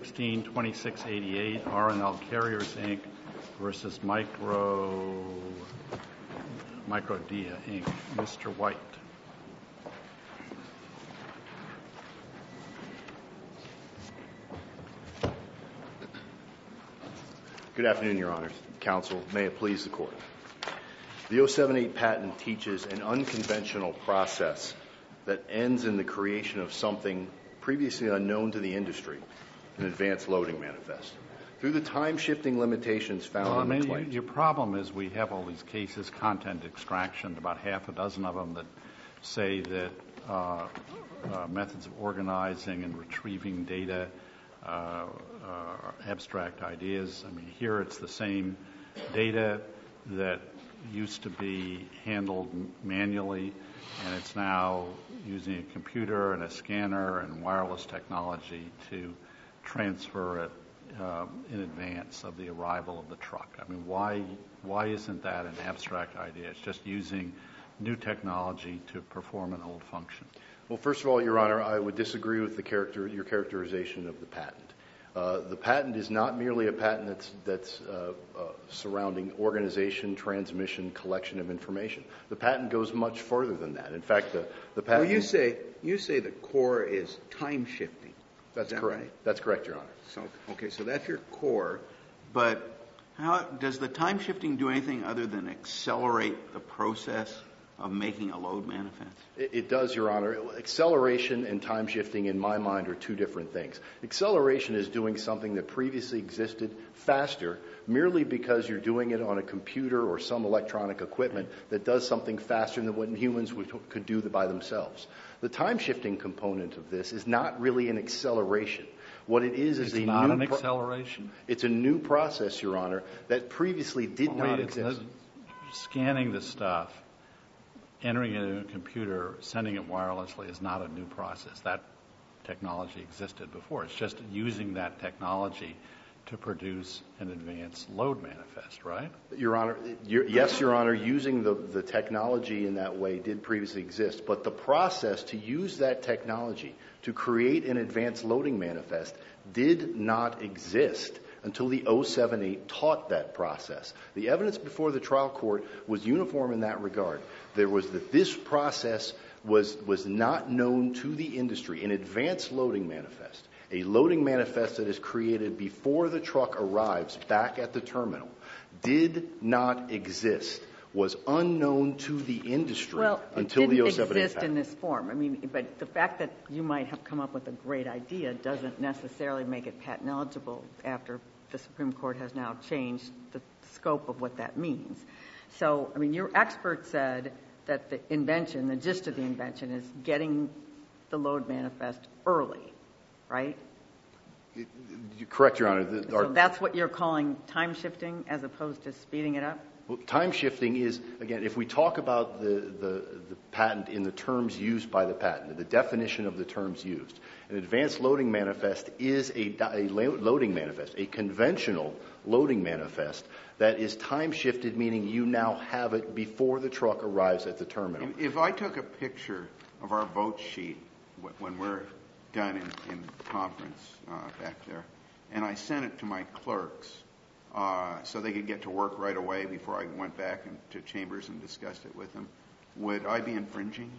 162688 R&L Carriers Inc. versus Microdia Inc. Mr. White. Good afternoon, Your Honors. Counsel, may it please the Court. The 078 patent teaches an unconventional process that ends in the creation of something previously unknown to the industry, an advanced loading manifest. Through the time-shifting limitations found in the claims. Your problem is we have all these cases, content extraction, about half a dozen of them that say that methods of organizing and retrieving data abstract ideas. I mean, here it's the same data that used to be handled manually, and it's now using a computer and a scanner and wireless technology to transfer it in advance of the arrival of the truck. I mean, why isn't that an abstract idea? It's just using new technology to perform an old function. Well, first of all, Your Honor, I would disagree with your characterization of the patent. The patent is not merely a patent that's surrounding organization, transmission, collection of information. The patent goes much further than that. In fact, the patent... Well, you say the core is time shifting. That's correct. Right? That's correct, Your Honor. So that's your core. But how does the time shifting do anything other than accelerate the process of making a load manifest? It does, Your Honor. Acceleration and time shifting, in my mind, are two different things. Acceleration is doing something that previously existed faster merely because you're doing it on a computer or some electronic equipment that does something faster than what humans could do by themselves. The time shifting component of this is not really an acceleration. What it is it's not an acceleration? It's a new process, Your Honor, that previously did not exist. Scanning the stuff, entering it in a computer, sending it wirelessly is not a new process. That technology existed before. It's just using that technology to produce an advanced load manifest, right? Your Honor, yes, Your Honor, using the technology in that way did previously exist. But the process to use that technology to create an advanced loading manifest did not exist until the 078 taught that process. The evidence before the trial court was uniform in that regard. There was that this process was not known to the industry. An advanced loading manifest, a loading manifest that is created before the truck arrives back at the terminal, did not exist, was unknown to the industry until the 078 Well, it didn't exist patent. in this form. I mean, but the fact that you might have come up with a great idea doesn't necessarily make it patent eligible after the Supreme Court has now changed the scope of what that means. So, I mean, your expert said that the invention, the gist of the invention, is getting the load manifest early, right? You're correct, Your Honor. So that's what you're calling time shifting as opposed to speeding it up? Well, time shifting is, again, if we talk about the patent in the terms used by the patent, the definition of the terms used, an advanced loading manifest is a loading manifest, a conventional loading manifest that is time shifted, meaning you now have it before the truck arrives at the terminal. If I took a picture of our vote sheet when we're done in conference back there, and I sent it to my clerks, so they could get to work right away before I went back to chambers and discussed it with them, would I be infringing?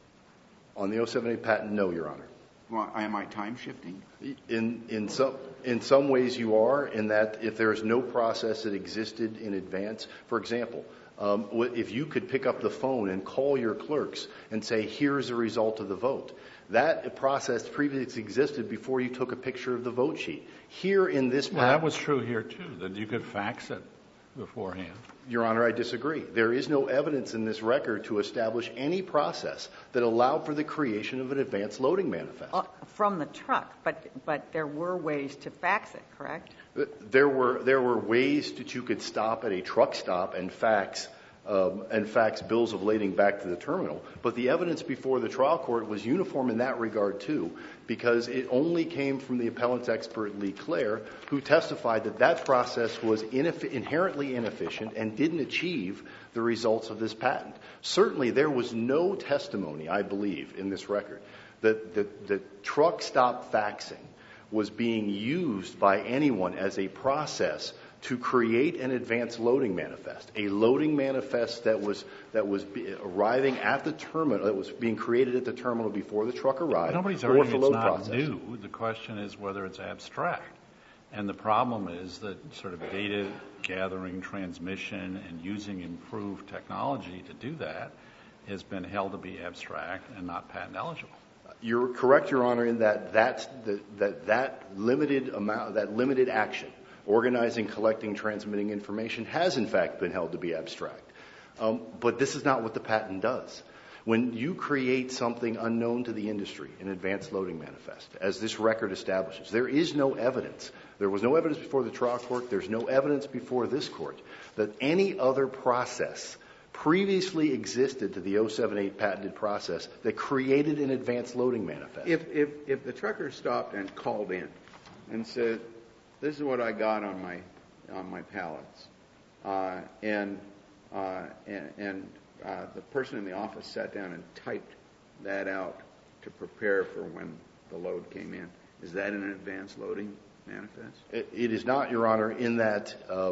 On the 078 patent, no, Your Honor. Well, am I time shifting? In some ways you are, in that if there is no process that existed in advance, for example, if you could pick up the phone and call your clerks and say, here's the result of the vote, that process previously existed before you took a picture of the vote sheet. Here in this patent... Well, that was true here, too, that you could fax it beforehand. Your Honor, I disagree. There is no evidence in this record to establish any process that allowed for the creation of an advanced loading manifest. From the truck, but there were ways to fax it, correct? There were ways that you could stop at a truck stop and fax bills of lading back to the terminal. But the evidence before the trial court was uniform in that regard, too, because it only came from the appellant's expert, Lee Clare, who testified that that process was inherently inefficient and didn't achieve the results of this patent. Certainly, there was no testimony, I believe, in this record that the truck stop faxing was being used by anyone as a process to create an advanced loading manifest, a loading manifest that was arriving at the terminal, that was being created at the terminal before the truck arrived. Nobody's or arguing for it's load not process. new. The question is whether it's abstract. And the problem is that sort of data gathering, transmission, and using improved technology to do that has been held to be abstract and not patent eligible. You're correct, Your Honor, in that limited action, organizing, collecting, transmitting information, has in fact been held to be abstract. But this is not what the patent does. When you create something unknown to the industry, an advanced loading manifest, as this record establishes, there is no evidence. There was no evidence before the trial court. There's no evidence before this court that any other process previously existed to the 078 patented process that created an advanced loading manifest. If the trucker stopped and called in and said, "This is what I got on my pallets," and the person in the office sat down and typed that out to prepare for when the load came in, is that an advanced loading manifest? It is not, Your Honor, in that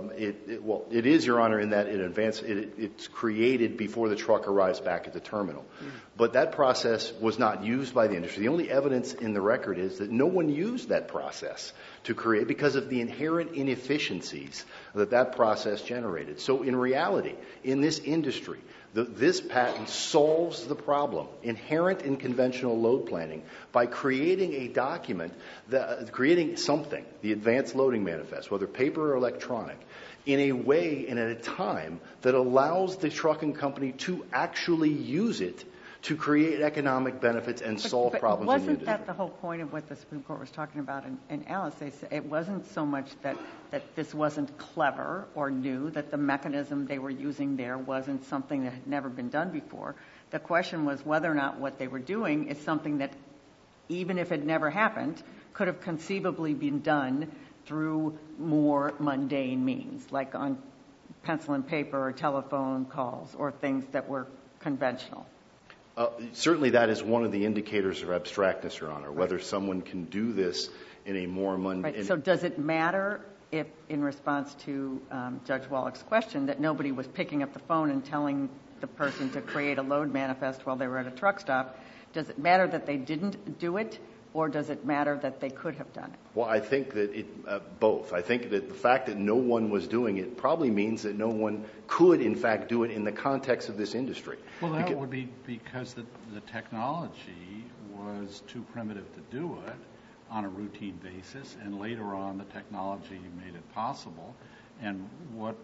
it is, Your Honor, in that it's created before the truck arrives back at the terminal. But that process was not used by the industry. The only evidence in the record is that no one used that process to create because of the inherent inefficiencies that process generated. So in reality, in this industry, this patent solves the problem inherent in conventional load planning by creating a document, creating something, the advanced loading manifest, whether paper or electronic, in a way and at a time that allows the trucking company to actually use it to create economic benefits and solve problems in the industry. Wasn't that the whole point of what the Supreme Court was talking about in Alice? It wasn't so much that this wasn't clever or new, that the mechanism they were using there wasn't something that had never been done before. The question was whether or not what they were doing is something that, even if it never happened, could have conceivably been done through more mundane means, like on pencil and paper or telephone calls or things that were conventional. Certainly that is one of the indicators of abstractness, Your Honor, whether someone can do this in a more mundane... Right. So does it matter if, in response to Judge Wallach's question, that nobody was picking up the phone and telling the person to create a load manifest while they were at a truck stop? Does it matter that they didn't do it, or does it matter that they could have done it? Well, I think that both. I think that the fact that no one was doing it probably means that no one could, in fact, do it in the context of this industry. Well, that would be because the technology was too primitive to do it on a routine basis, and later on the technology made it possible. And what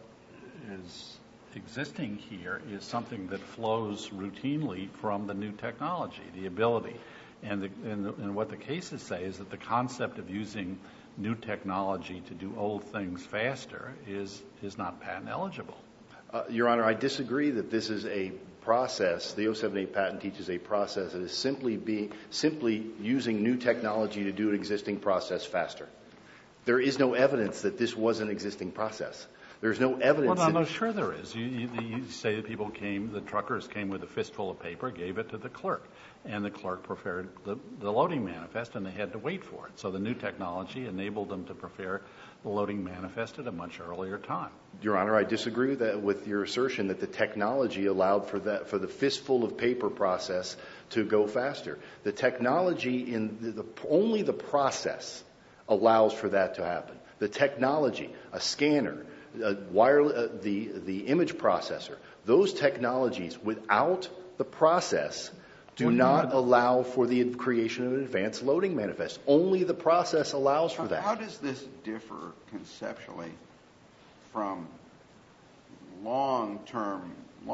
is existing here is something that flows routinely from the new technology, the ability. And what the cases say is that the concept of using new technology to do old things faster is not patent eligible. Your Honor, I disagree that this is a process. The 078 patent teaches a process that is simply using new technology to do an existing process faster. There is no evidence that this was an existing process. There's no evidence. Well, no, sure there is. You say that the truckers came with a fistful of paper, gave it to the clerk, and the clerk prepared the loading manifest, and they had to wait for it. So the new technology enabled them to prepare the loading manifest at a much earlier time. Your Honor, I disagree with your assertion that the technology allowed for the fistful of paper process to go faster. The technology only the process allows for that to happen. The technology, a scanner, the image processor, those technologies without the process do not allow for the creation of an advanced loading manifest. Only the process allows for that. How does this differ conceptually from long-time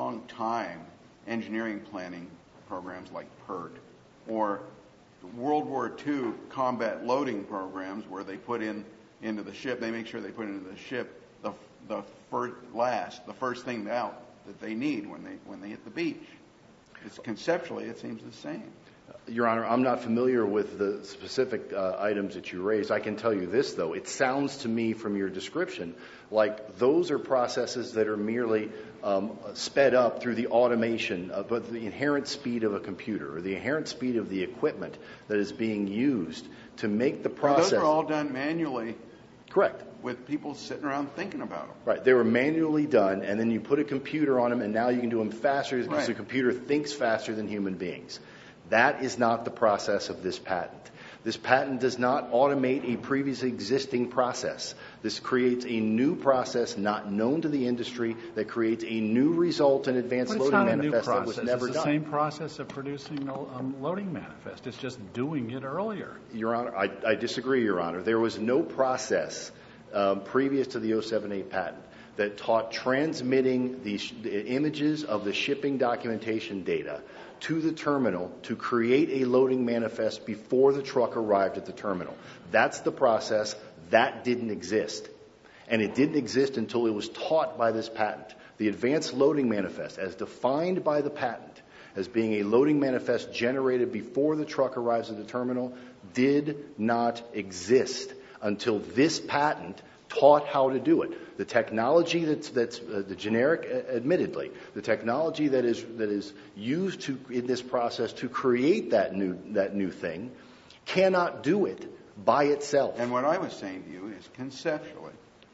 engineering planning programs like PERT or World War II combat loading programs where they put into the ship, they make sure they put into the ship the first thing out that they need when they hit the beach? Conceptually, it seems the same. Your Honor, I'm not familiar with the specific items that you raised. I can tell you this, though. It sounds to me from your description like those are processes that are merely sped up through the automation, but the inherent speed of a computer or the inherent speed of the equipment that is being used to make the process. Those are all done manually. Correct. With people sitting around thinking about them. Right. They were manually done, and then you put a computer on them, and now you can do them faster because the computer thinks faster than human beings. That is not the process of this patent. This patent does not automate a previously existing process. This creates a new process not known to the industry that creates a new result in advanced loading manifest that was never done. It's the same process of producing a loading manifest. It's just doing it earlier. Your Honor, I disagree, Your Honor. There was no process previous to the 078 patent that taught transmitting the images of the shipping documentation data to the terminal to create a loading manifest before the truck arrived at the terminal. That's the process. That didn't exist. And it didn't exist until it was taught by this patent. The advanced loading manifest, as defined by the patent as being a loading manifest generated before the truck arrives at the terminal, did not exist until this patent taught how to do it. The technology that's the generic, admittedly, the technology that is used in this process to create that new thing cannot do it by itself. And what I was saying to you is conceptually,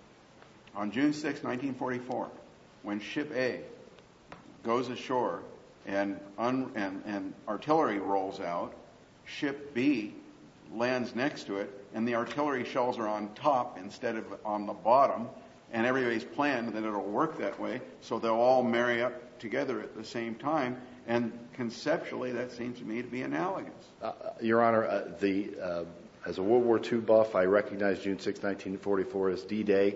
on June 6, 1944, when Ship A goes ashore and artillery rolls out, Ship B lands next to it, and the artillery shells are on top instead of on the bottom, and everybody's planned that it'll work that way, so they'll all marry up together at the same time, and conceptually that seems to me to be analogous. Your Honor, as a World War II buff, I recognize June 6, 1944 as D-Day,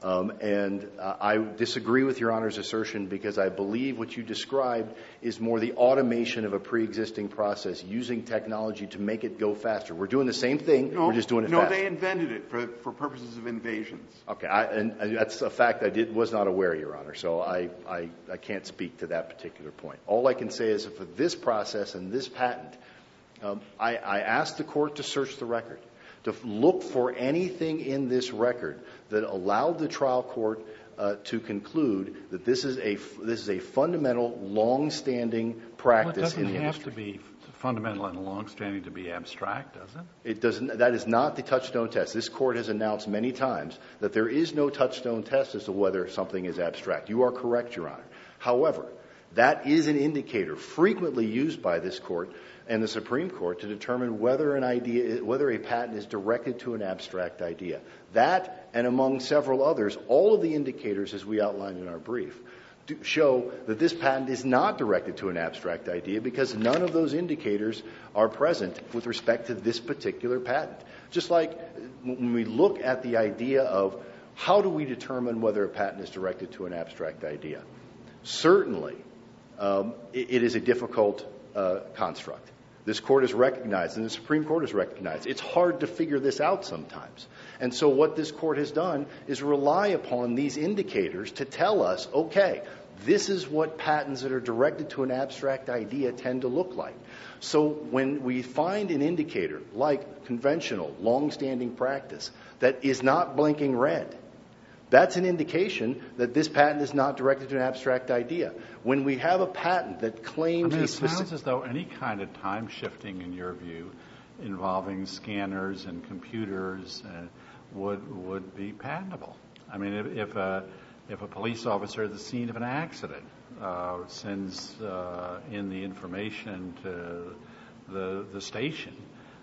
and I disagree with Your Honor's assertion because I believe what you described is more the automation of a pre-existing process using technology to make it go faster. We're doing the same thing, we're just doing it faster. No, they invented it for purposes of invasions. Okay, and that's a fact I was not aware, Your Honor, so I can't speak to that particular point. All I can say is that for this process and this patent, I asked the court to search the record, to look for anything in this record that allowed the trial court to conclude that this is a fundamental, long-standing practice in the industry. Well, it doesn't have to be fundamental and long-standing to be abstract, does it? It doesn't. That is not the touchstone test. This court has announced many times that there is no touchstone test as to whether something is abstract. You are correct, Your Honor. However, that is an indicator frequently used by this court and the Supreme Court to determine whether a patent is directed to an abstract idea. That, and among several others, all of the indicators, as we outlined in our brief, show that this patent is not directed to an abstract idea because none of those indicators are present with respect to this particular patent. Just like when we look at the idea of how do we determine whether a patent is directed to an abstract idea, certainly it is a difficult construct. This court has recognized, and the Supreme Court has recognized, it's hard to figure this out sometimes. And so what this court has done is rely upon these indicators to tell us, okay, this is what patents that are directed to an abstract idea tend to look like. So when we find an indicator like conventional, long-standing practice that is not blinking red, that's an indication that this patent is not directed to an abstract idea. When we have a patent that claims it sounds as though any kind of time shifting, in your view, involving scanners and computers would be patentable. I mean, if a police officer at the scene of an accident sends in the information to the station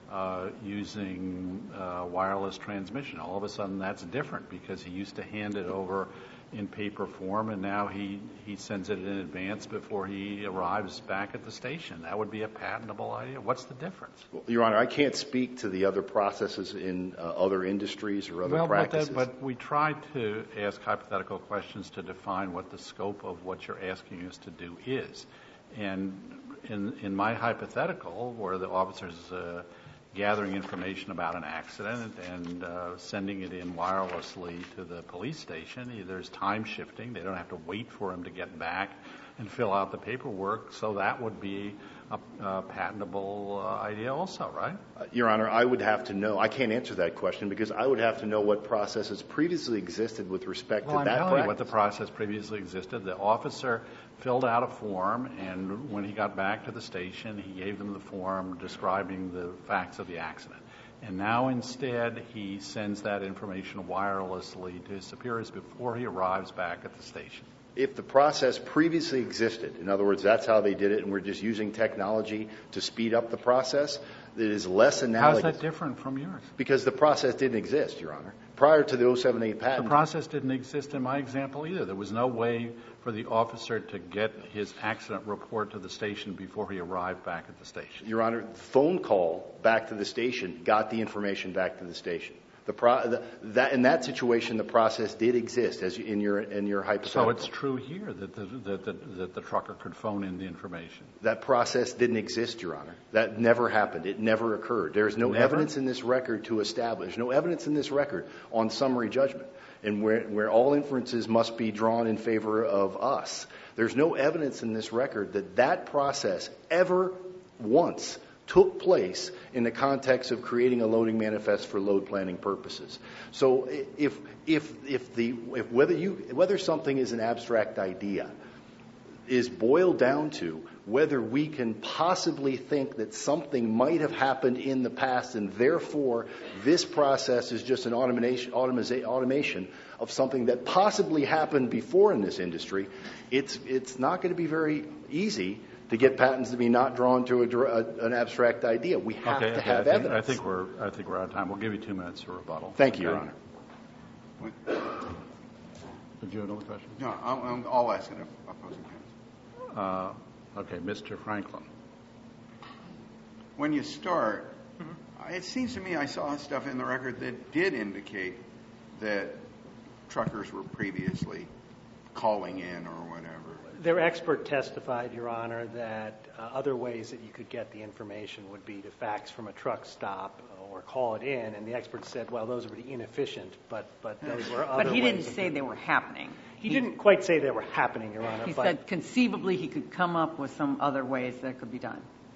using wireless transmission, all of a sudden that's different because he used to hand it over in paper form and now he sends it in advance before he arrives back at the station. That would be a patentable idea. What's the difference? Well, Your Honor, I can't speak to the other processes in other industries or other practices. But we tried to ask hypothetical questions to define what the scope of what you're asking us to do is. And in my hypothetical, where the officer's gathering information about an accident and sending it in wirelessly to the police station, there's time shifting. They don't have to wait for him to get back and fill out the paperwork. So that would be a patentable idea also, right? Your Honor, I would have to know. I can't answer that question because I would have to know what processes previously existed with respect to that practice. Well, I'm telling you what the process previously existed. The officer filled out a form, and when he got back to the station, he gave them the form describing the facts of the accident. And now instead, he sends that information wirelessly to his superiors before he arrives back at the station. If the process previously existed, in other words, that's how they did it, and we're just using technology to speed up the process, it is less analogous. How is that different from yours? Because the process didn't exist, Your Honor. Prior to the 078 patent. The process didn't exist in my example either. There was no way for the officer to get his accident report to the station before he arrived back at the station. Your Honor, the phone call back to the station got the information back to the station. In that situation, the process did exist, as in your hypothetical. So it's true here that the trucker could phone in the information. That process didn't exist, Your Honor. That never happened. It never occurred. There is no evidence in this record to establish. No evidence in this record on summary judgment, and where all inferences must be drawn in favor of us. There's no evidence in this record that process ever once took place in the context of creating a loading manifest for load planning purposes. So whether something is an abstract idea is boiled down to whether we can possibly think that something might have happened in the past, and therefore this process is just an automation of something that possibly happened before in this industry. It's not going to be very easy to get patents to be not drawn to an abstract idea. We have to have evidence. I think we're out of time. We'll give you 2 minutes for rebuttal. Thank you, Your Honor. Did you have another question? No, I'll ask an opposing counsel. Okay, Mr. Franklin. When you start, it seems to me I saw stuff in the record that did indicate that truckers were previously calling in or whatever. Their expert testified, Your Honor, that other ways that you could get the information would be to fax from a truck stop or call it in, and the expert said, well, those would be inefficient, but those were other ways. But he didn't say they were happening. He didn't quite say they were happening, Your Honor. He said conceivably he could come up with some other ways that could be done.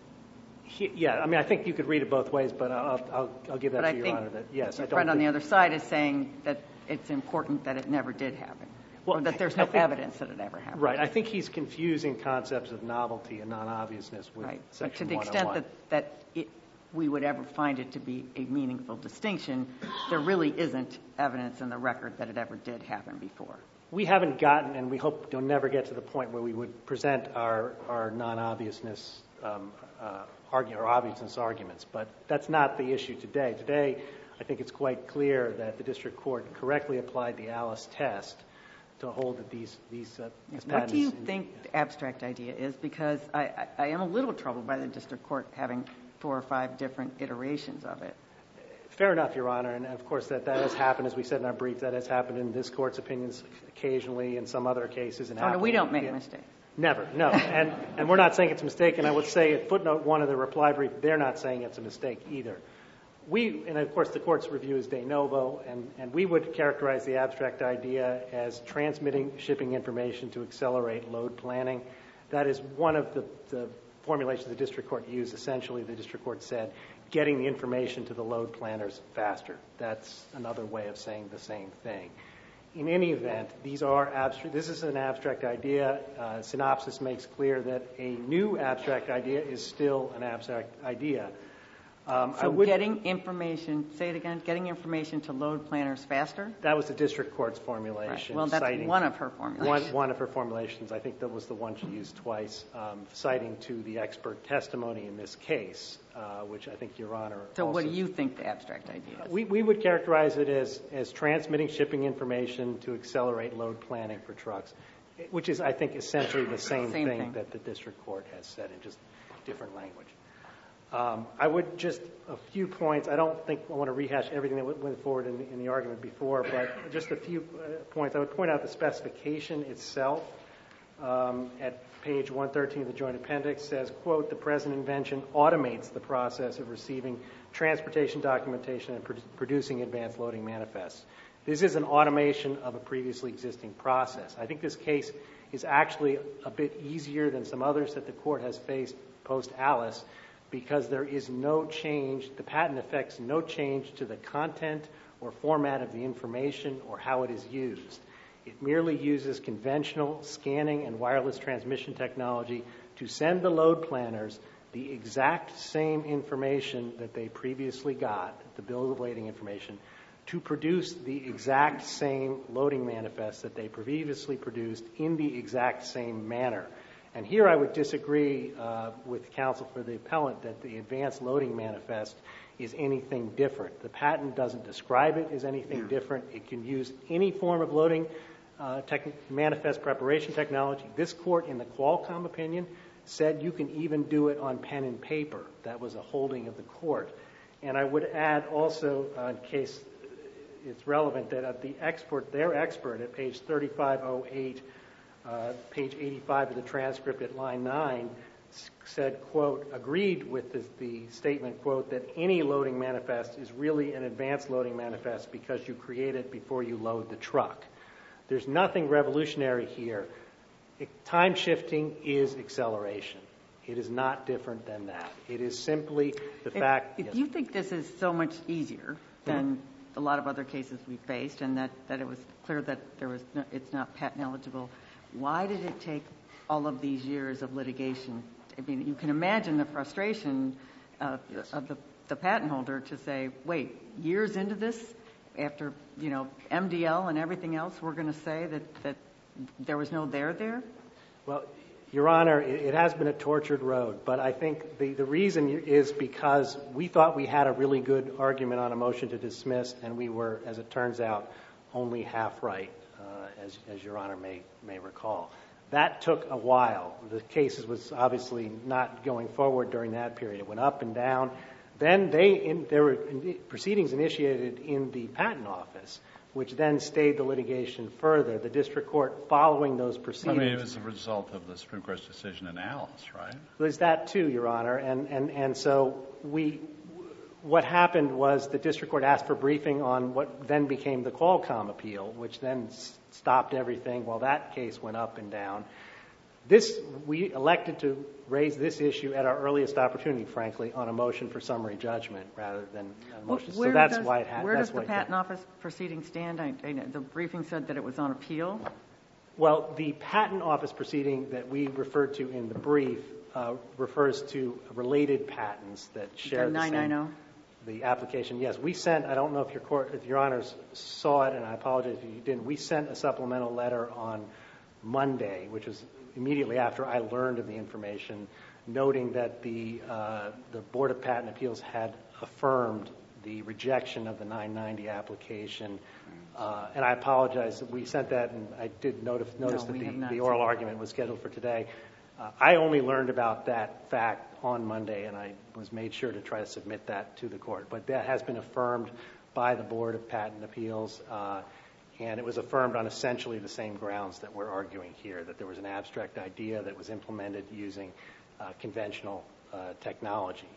I think you could read it both ways, but I'll give that to Your Honor. That yes, your friend on the other side is saying that it's important that it never did happen. Well, or that there's no evidence that it ever happened. Right. I think he's confusing concepts of novelty and non-obviousness with Section 101. But to the extent that we would ever find it to be a meaningful distinction, there really isn't evidence in the record that it ever did happen before. We haven't gotten, and we hope to never get to the point where we would present our non-obviousness obviousness arguments. But that's not the issue today. Today, I think it's quite clear that the district court correctly applied the Alice test to hold that these patents. What do you think the abstract idea is? Because I am a little troubled by the district court having 4 or 5 different iterations of it. Fair enough, Your Honor. And, of course, that has happened, as we said in our brief, that has happened in this Court's opinions occasionally, in some other cases. Oh, no, we don't make mistakes. Never, no. And we're not saying it's a mistake. And I would say at footnote 1 of the reply brief, they're not saying it's a mistake either. And, of course, the Court's review is de novo, and we would characterize the abstract idea as transmitting shipping information to accelerate load planning. That is one of the formulations the district court used. Essentially, the district court said getting the information to the load planners faster. That's another way of saying the same thing. In any event, these are abstract. This is an abstract idea. Synopsis makes clear that a new abstract idea is still an abstract idea. Getting information, say it again, getting information to load planners faster? That was the district court's formulation. Right. Well, that's one of her formulations. One of her formulations. I think that was the one she used twice, citing to the expert testimony in this case, which I think Your Honor So what do you think the abstract idea is? We would characterize it as transmitting shipping information to accelerate load planning for trucks, which is, I think, essentially the same thing that the district court has said in just different language. I would just a few points. I don't think I want to rehash everything that went forward in the argument before, but just a few points. I would point out the specification itself at page 113 of the Joint Appendix says, quote, the present invention automates the process of receiving transportation documentation and producing advanced loading manifests. This is an automation of a previously existing process. I think this case is actually a bit easier than some others that the court has faced post-Alice, because there is no change, the patent affects no change to the content or format of the information or how it is used. It merely uses conventional scanning and wireless transmission technology to send the load planners the exact same information that they previously got, the bill of lading information, to produce the exact same loading manifest that they previously produced in the exact same manner. And here I would disagree with counsel for the appellant that the advanced loading manifest is anything different. The patent doesn't describe it as anything different. It can use any form of loading manifest preparation technology. This court, in the Qualcomm opinion, said you can even do it on pen and paper. That was a holding of the court. And I would add also, in case it's relevant, that their expert at page 3508, page 85 of the transcript at line 9, said, quote, agreed with the statement, quote, that any loading manifest is really an advanced loading manifest because you create it before you load the truck. There's nothing revolutionary here. Time shifting is acceleration. It is not different than that. It is simply the fact... If you think this is so much easier than a lot of other cases we faced, and that it was clear that it's not patent eligible, why did it take all of these years of litigation? I mean, you can imagine the frustration of the patent holder to say, wait, years into this, after, MDL and everything else, we're going to say that there was no there? Well, Your Honor, it has been a tortured road, but I think the reason is because we thought we had a really good argument on a motion to dismiss, and we were, as it turns out, only half right, as Your Honor may recall. That took a while. The case was obviously not going forward during that period. It went up and down. Then there were proceedings initiated in the patent office, which then stayed the litigation further. The district court, following those proceedings... I mean, it was a result of the Supreme Court's decision in Alice, right? There's that too, Your Honor. And so what happened was the district court asked for briefing on what then became the Qualcomm appeal, which then stopped everything while that case went up and down. We elected to raise this issue at our earliest opportunity, frankly, on a motion for summary judgment rather than a motion. So that's why it happened. Where does the patent office proceeding stand? The briefing said that it was on appeal. Well, the patent office proceeding that we referred to in the brief refers to related patents that share the same... 990? The application, yes. We sent, I don't know if Your Honors saw it, and I apologize if you didn't, we sent a supplemental letter on Monday, which was immediately after I learned of the information, noting that the Board of Patent Appeals had affirmed the rejection of the 990 application. And I apologize, we sent that, and I did notice that the oral argument was scheduled for today. I only learned about that fact on Monday, and I was made sure to try to submit that to the court. But that has been affirmed by the Board of Patent Appeals, and it was affirmed on essentially the same grounds that we're arguing here, that there was an abstract idea that was implemented using conventional technology.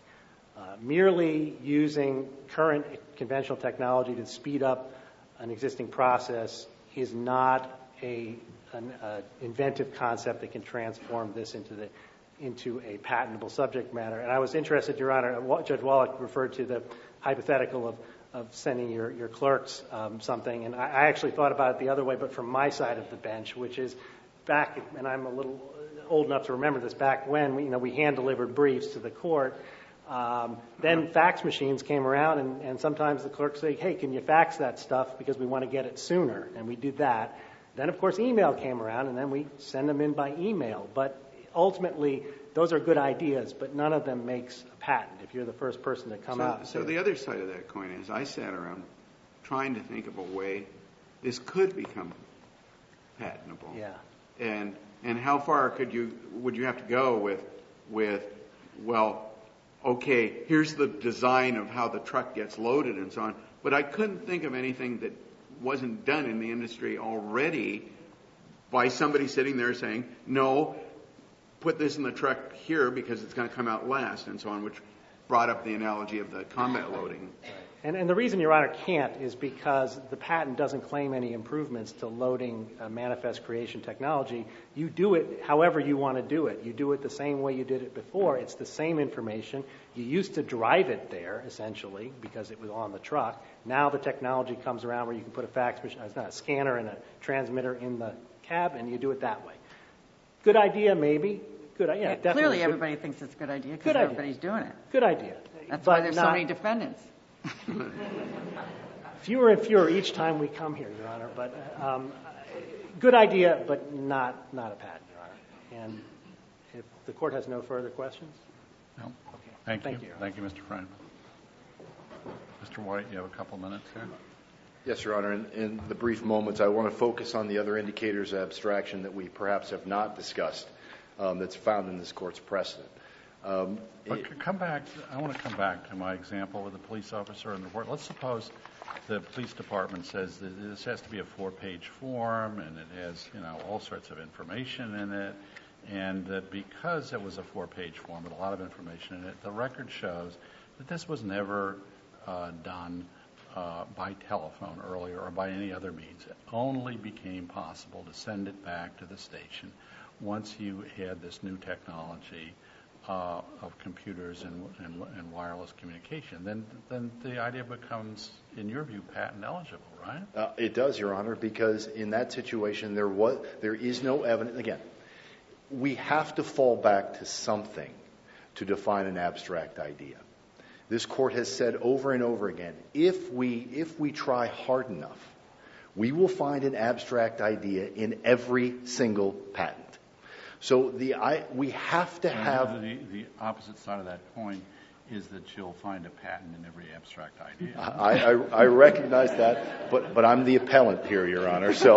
Merely using current conventional technology to speed up an existing process is not an inventive concept that can transform this into a patentable subject matter. And I was interested, Your Honor, Judge Wallach referred to the hypothetical of sending your clerks something, and I actually thought about it the other way, but from my side of the bench, which is back, and I'm a little old enough to remember this, back when we hand-delivered briefs to the court. Then fax machines came around, and sometimes the clerks say, hey, can you fax that stuff because we want to get it sooner, and we did that. Then, of course, email came around, and then we send them in by email. But ultimately, those are good ideas, but none of them makes a patent if you're the first person to come out. So the other side of that coin is I sat around trying to think of a way this could become patentable. Yeah. And how far would you have to go with well, okay, here's the design of how the truck gets loaded and so on. But I couldn't think of anything that wasn't done in the industry already by somebody sitting there saying, no, put this in the truck here because it's going to come out last and so on, which brought up the analogy of the combat loading And the reason Your Honor can't is because the patent doesn't claim any improvements to loading manifest creation technology. You do it however you want to do it. You do it the same way you did it before. It's the same information. You used to drive it there, essentially, because it was on the truck. Now the technology comes around where you can put a fax machine, it's not a scanner and a transmitter in the cab, and you do it that way. Good idea, maybe. Good idea. Yeah, definitely. Clearly everybody thinks it's a good idea because everybody's doing it. Good idea. That's why there's so many defendants. Fewer and fewer each time we come here, Your Honor. But good idea, but not a patent, Your Honor. And if the court has no further questions? No. Okay. Thank you. Thank you, Mr. Friedman. Mr. White, you have a couple minutes here. Yes, Your Honor. In the brief moments, I want to focus on the other indicators of abstraction that we perhaps have not discussed that's found in this court's precedent. But come back. I want to come back to my example with the police officer in the report. Let's suppose the police department says that this has to be a 4-page form and it has, all sorts of information in it, and that because it was a 4-page form with a lot of information in it, the record shows that this was never done by telephone earlier or by any other means. It only became possible to send it back to the station once you had this new technology of computers and wireless communication. Then the idea becomes, in your view, patent eligible, right? It does, Your Honor, because in that situation there is no evidence. Again, we have to fall back to something to define an abstract idea. This court has said over and over again, if we try hard enough, we will find an abstract idea in every single patent. So we have to have... The opposite side of that coin is that you'll find a patent in every abstract idea. I recognize that, but I'm the appellant here, Your Honor. So,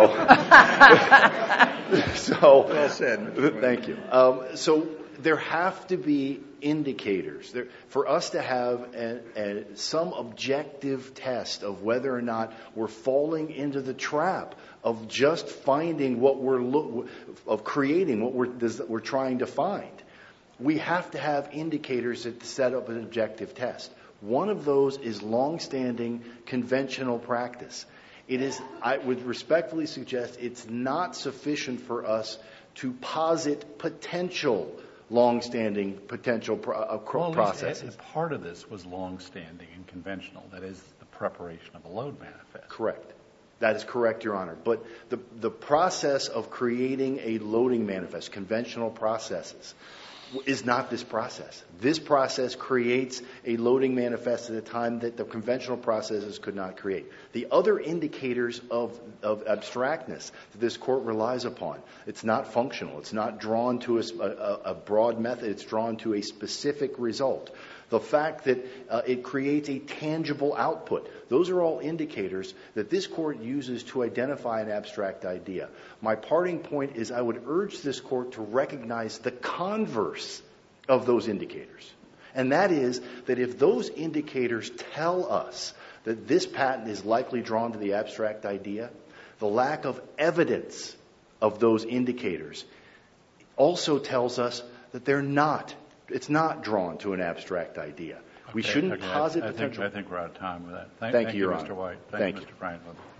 well said. Thank you. So there have to be indicators for us to have some objective test of whether or not we're falling into the trap of just finding of creating what we're trying to find. We have to have indicators that set up an objective test. One of those is long-standing conventional practice. I would respectfully suggest it's not sufficient for us to posit potential long-standing processes. Part of this was long-standing and conventional. That is the preparation of a load manifest. Correct. That is correct, Your Honor. But the process of creating a loading manifest, conventional processes, is not this process. This process creates a loading manifest at a time that the conventional processes could not create. The other indicators of abstractness that this court relies upon, it's not functional. It's not drawn to a broad method. It's drawn to a specific result. The fact that it creates a tangible output. Those are all indicators that this court uses to identify an abstract idea. My parting point is I would urge this court to recognize the converse of those indicators. And that is that if those indicators tell us that this patent is likely drawn to the abstract idea, the lack of evidence of those indicators also tells us that it's not drawn to an abstract idea. We shouldn't posit potential. I think we're out of time with that. Thank you, Your Mr. Honor. White. Thank you, you. Mr. Franklin.